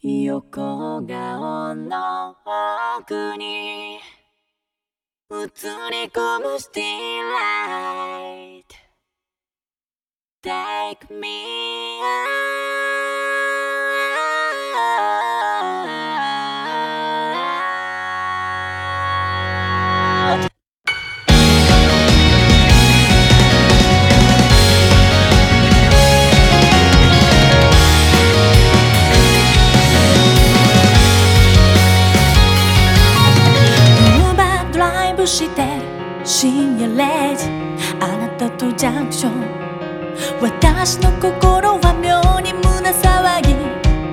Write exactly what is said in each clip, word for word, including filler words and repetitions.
横顔の奥に映り込むスティーライト Take me outして深夜れいじあなたとジャンクション私の心は妙に胸騒ぎ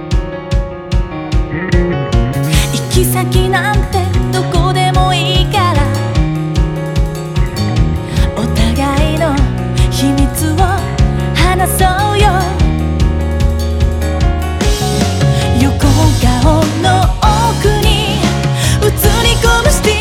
行き先なんてどこでもいいからお互いの秘密を話そうよ横顔の奥に映り込むスティー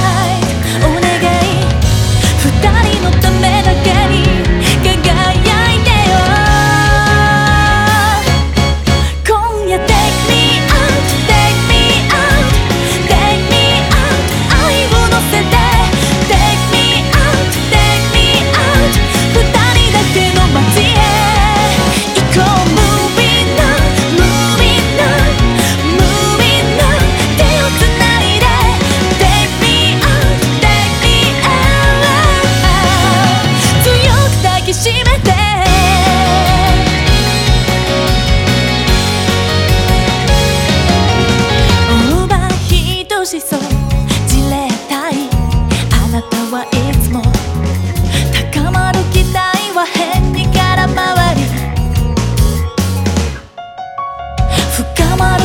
しそうじれったいあなたはいつも高まる期待は変に空回り深まる